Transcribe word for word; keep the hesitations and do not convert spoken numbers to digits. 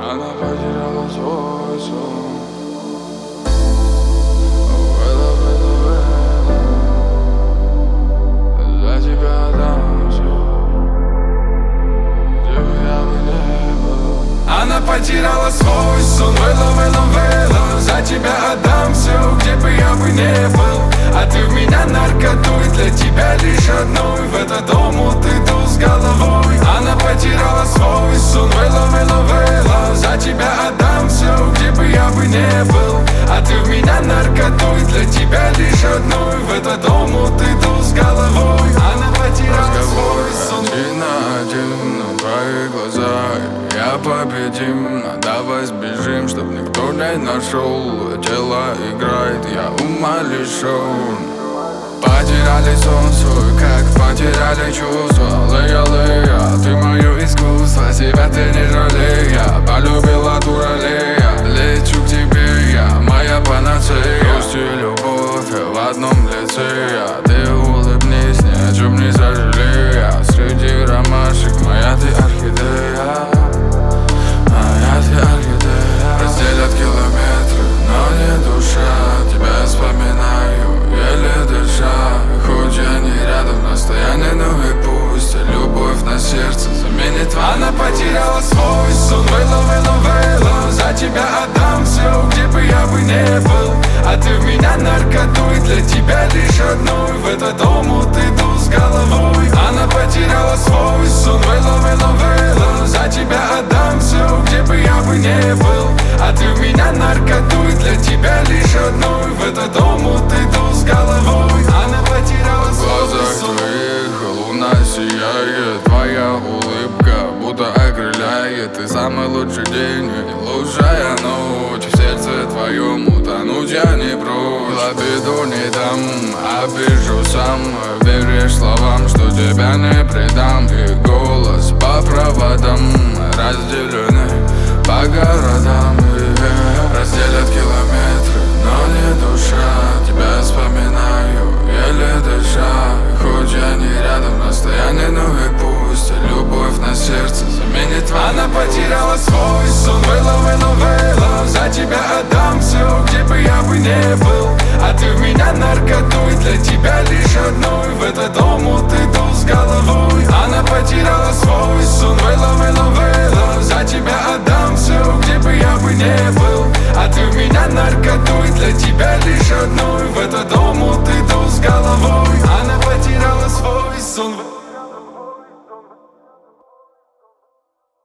Она потеряла свой сон. За тебя отдам всё, где бы я бы не был. Она потеряла свой сон. Вэлла, вэлла, вэлла. За тебя отдам все, где бы я бы не был. А ты в меня наркотуй, для тебя лишь одной. В этот омут иду с головой. Она потеряла свой сон. Вэлла, вэлла, вэлла. За тебя отдам все, где бы я бы не был. А ты в меня наркотуй, для тебя лишь одной. В этот омут иду с головой. Она потеряла свой сон. Один на один, на твои глаза я победим, но давай сбежим, чтоб никто не нашел. Тело играет, я ума лишён. Потеряли сон свой, как потеряли чувства. Лея, лея, ты мое искусство, себя ты не жалей. Я полюбила дуралея, лечу к тебе я, моя панацея. Грусть и любовь в одном лице я. Ты улыбнись, ни о чем не сожалея. Среди ромашек моя ты орхидея. Разделят километры, но не душа. Тебя вспоминаю, еле дыша. Хоть я не рядом, расстояние, ну и пусть. Любовь на сердце заменит твою. Она потеряла свой сон. Вэлла, вэлла, вэлла. За тебя отдам все, где бы я бы не был. А ты в меня наркотуй, для тебя лишь одной. В этот омут иду с головой. Она потеряла свой сон. Вэлла, вэлла, вэлла. За тебя отдам все, где бы я бы не был. А ты в меня наркотуй, для тебя лишь одной. В этот омут иду с головой. Она потеряла свой сон. В глазах твоих луна сияет. Твоя улыбка будто окрыляет. Ты самый лучший день и лучшая ночь. В сердце твоем утонуть я не прочь. Обиду не дам, обижу сам. Веришь словам, что тебя не предам. И голос по проводам разделены по городам. Разделят километры, но не душа. Тебя вспоминаю, еле дыша. Хоть я не рядом, расстояние, ну и пусть. Любовь на сердце заменит твою. Она потеряла свой сон. Вэлла, вэлла, вэлла. За тебя отдам все, где бы я бы не был. А ты в меня наркотуй, для тебя лишь одной. В этот омут иду с головой. Она потеряла свой сон. Вэлла, вэлла, вэлла.